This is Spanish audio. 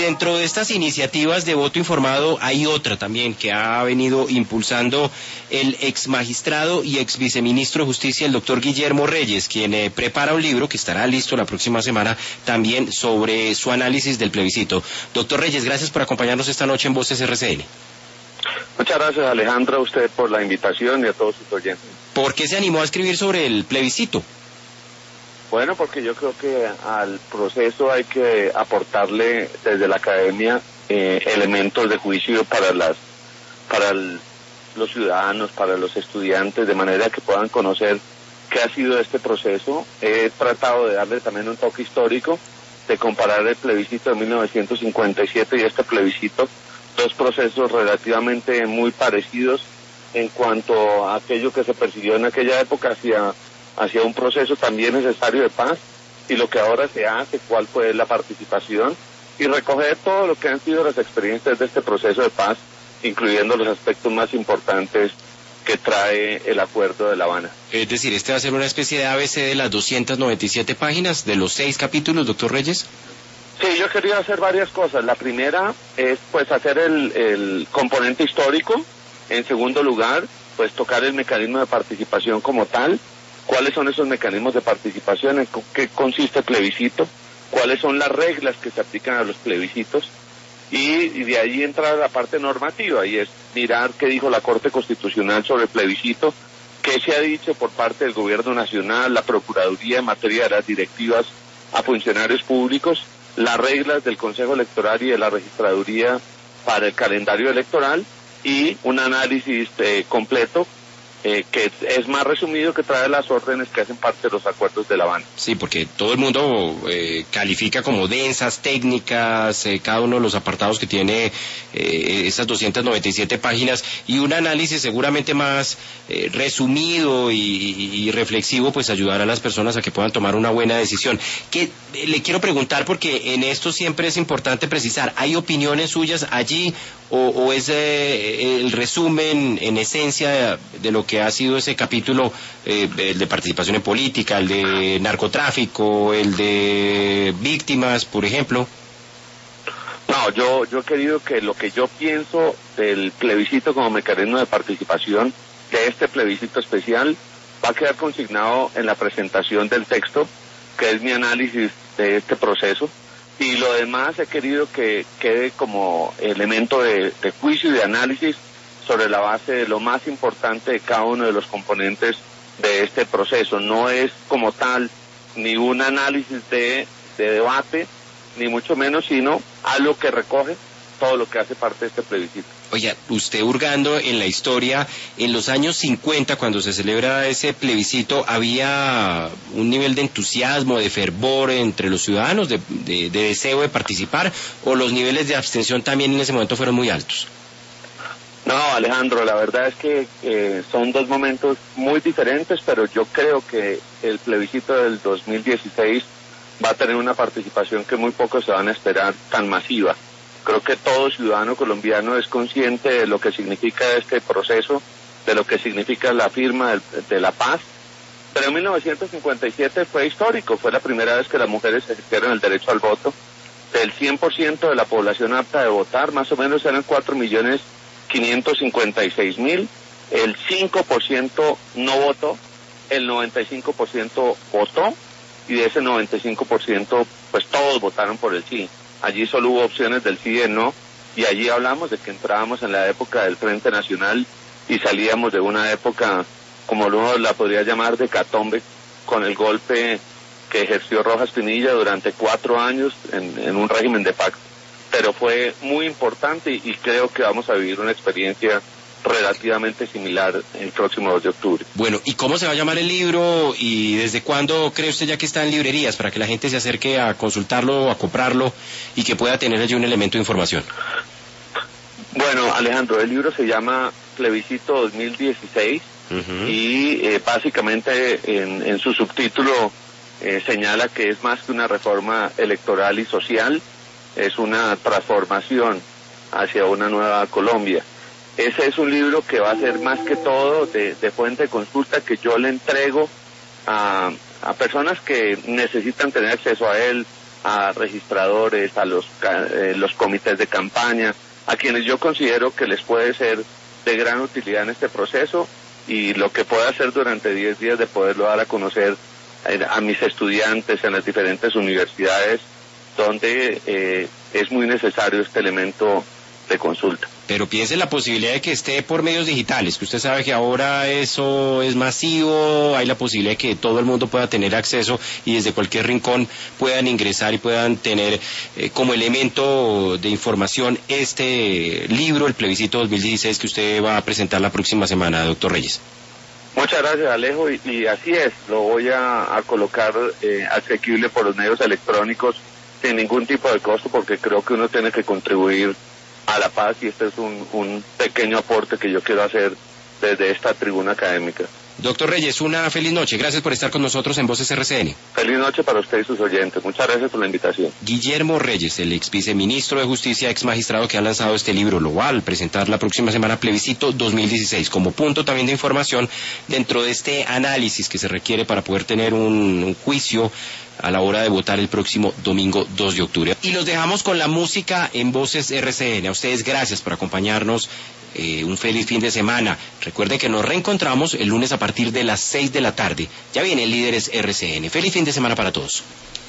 dentro de estas iniciativas de voto informado hay otra también que ha venido impulsando el ex magistrado y ex viceministro de Justicia, el doctor Guillermo Reyes, quien prepara un libro que estará listo la próxima semana también sobre su análisis del plebiscito. Doctor Reyes, gracias por acompañarnos esta noche en Voces RCN. Muchas gracias, Alejandro, a usted por la invitación y a todos sus oyentes. ¿Por qué se animó a escribir sobre el plebiscito? Bueno, porque yo creo que al proceso hay que aportarle desde la academia elementos de juicio para los ciudadanos, para los estudiantes, de manera que puedan conocer qué ha sido este proceso. He tratado de darle también un toque histórico, de comparar el plebiscito de 1957 y este plebiscito, dos procesos relativamente muy parecidos en cuanto a aquello que se persiguió en aquella época hacia un proceso también necesario de paz, y lo que ahora se hace, cuál fue la participación, y recoger todo lo que han sido las experiencias de este proceso de paz, incluyendo los aspectos más importantes que trae el Acuerdo de La Habana. Es decir, ¿este va a ser una especie de ABC de las 297 páginas, de los 6 capítulos, doctor Reyes? Sí, yo quería hacer varias cosas. La primera es pues hacer el componente histórico. En segundo lugar, pues tocar el mecanismo de participación como tal. ¿Cuáles son esos mecanismos de participación? ¿En qué consiste el plebiscito? ¿Cuáles son las reglas que se aplican a los plebiscitos? Y de ahí entra la parte normativa, y es mirar qué dijo la Corte Constitucional sobre el plebiscito, qué se ha dicho por parte del Gobierno Nacional, la Procuraduría en materia de las directivas a funcionarios públicos, las reglas del Consejo Electoral y de la Registraduría para el calendario electoral, y un análisis completo que es más resumido, que trae las órdenes que hacen parte de los acuerdos de La Habana. Sí, porque todo el mundo califica como densas, técnicas, cada uno de los apartados que tiene esas 297 páginas, y un análisis seguramente más resumido y reflexivo, pues ayudará a las personas a que puedan tomar una buena decisión. Que le quiero preguntar, porque en esto siempre es importante precisar, ¿hay opiniones suyas allí o es el resumen en esencia de lo que ha sido ese capítulo, el de participación en política, el de narcotráfico, el de víctimas, por ejemplo? No, yo he querido que lo que yo pienso del plebiscito como mecanismo de participación, de este plebiscito especial, va a quedar consignado en la presentación del texto, que es mi análisis de este proceso, y lo demás he querido que quede como elemento de juicio y de análisis sobre la base de lo más importante de cada uno de los componentes de este proceso. No es como tal ni un análisis de debate, ni mucho menos, sino algo que recoge todo lo que hace parte de este plebiscito. Oye, usted hurgando en la historia, en los años 50, cuando se celebra ese plebiscito, ¿había un nivel de entusiasmo, de fervor entre los ciudadanos, de deseo de participar, o los niveles de abstención también en ese momento fueron muy altos? No, Alejandro, la verdad es que son dos momentos muy diferentes, pero yo creo que el plebiscito del 2016 va a tener una participación que muy pocos se van a esperar tan masiva. Creo que todo ciudadano colombiano es consciente de lo que significa este proceso, de lo que significa la firma de la paz. Pero en 1957 fue histórico, fue la primera vez que las mujeres ejercieron el derecho al voto. Del 100% de la población apta de votar, más o menos eran 4.556.000, el 5% no votó, el 95% votó, y de ese 95% pues todos votaron por el sí. Allí solo hubo opciones del sí y del no, y allí hablamos de que entrábamos en la época del Frente Nacional y salíamos de una época, como uno la podría llamar, de hecatombe, con el golpe que ejerció Rojas Pinilla durante 4 años en un régimen de facto. Pero fue muy importante y creo que vamos a vivir una experiencia relativamente similar el próximo 2 de octubre. Bueno, ¿y cómo se va a llamar el libro y desde cuándo cree usted ya que está en librerías para que la gente se acerque a consultarlo, a comprarlo y que pueda tener allí un elemento de información? Bueno, Alejandro, el libro se llama Plebiscito 2016 y básicamente en su subtítulo señala que es más que una reforma electoral y social, es una transformación hacia una nueva Colombia. Ese es un libro que va a ser más que todo de fuente de consulta, que yo le entrego a personas que necesitan tener acceso a él, a registradores, a los comités de campaña, a quienes yo considero que les puede ser de gran utilidad en este proceso, y lo que pueda hacer durante 10 días de poderlo dar a conocer a mis estudiantes en las diferentes universidades donde es muy necesario este elemento de consulta. Pero piense en la posibilidad de que esté por medios digitales, que usted sabe que ahora eso es masivo, hay la posibilidad de que todo el mundo pueda tener acceso y desde cualquier rincón puedan ingresar y puedan tener como elemento de información este libro, el Plebiscito 2016, que usted va a presentar la próxima semana, doctor Reyes. Muchas gracias, Alejo, y así es, lo voy a colocar asequible por los medios electrónicos sin ningún tipo de costo, porque creo que uno tiene que contribuir a la paz, y este es un pequeño aporte que yo quiero hacer desde esta tribuna académica. Doctor Reyes, una feliz noche. Gracias por estar con nosotros en Voces RCN. Feliz noche para usted y sus oyentes. Muchas gracias por la invitación. Guillermo Reyes, el ex viceministro de Justicia, ex magistrado que ha lanzado este libro, lo va a presentar la próxima semana, Plebiscito 2016, como punto también de información dentro de este análisis que se requiere para poder tener un juicio a la hora de votar el próximo domingo 2 de octubre. Y los dejamos con la música en Voces RCN. A ustedes gracias por acompañarnos. Un feliz fin de semana. Recuerden que nos reencontramos el lunes a partir de las 6 de la tarde. Ya viene Líderes RCN. Feliz fin de semana para todos.